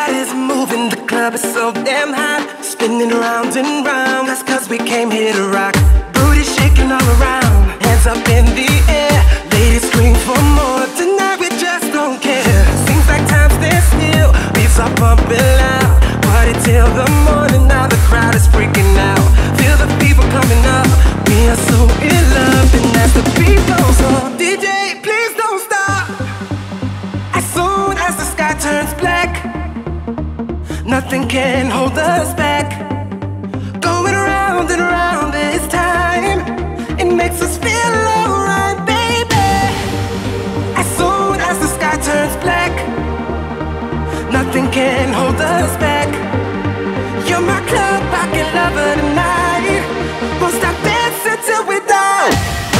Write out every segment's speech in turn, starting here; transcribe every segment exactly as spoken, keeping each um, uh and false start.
body's moving, the club is so damn hot, spinning round and round. That's cause we came here to rock. Booty shaking all around, hands up in the air. Ladies scream for more, tonight we just don't care. Seems like time stands still, beats are pumping loud. Party till the morning, now the crowd is freaking out. Feel the people coming up, we are so in love. And as the beat goes on, D J, please don't stop. As soon as the sky turns black, nothing can hold us back. Going around and around this time, it makes us feel alright, baby. As soon as the sky turns black, nothing can hold us back. You're my club, pocket lover tonight. Won't stop dancing till we die.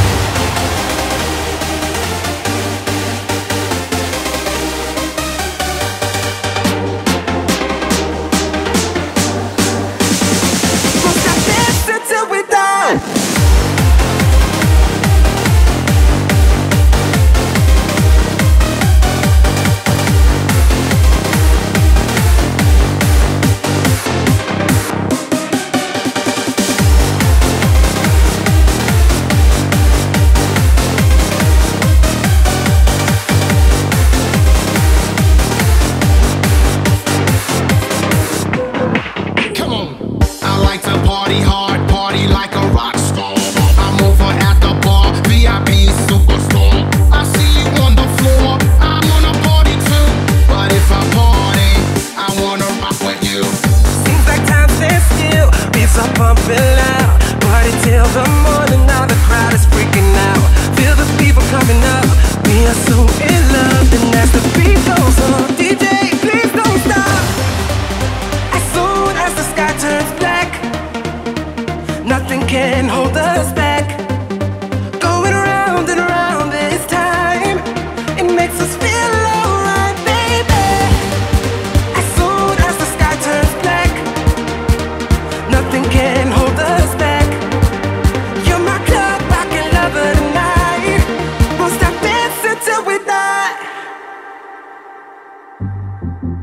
Won't stop dancing till we die. Can't hold us back. Going around and around this time, it makes us feel alright, baby. As soon as the sky turns black, nothing can hold us back. You're my club, pocket lover tonight. Won't stop dancing till we die.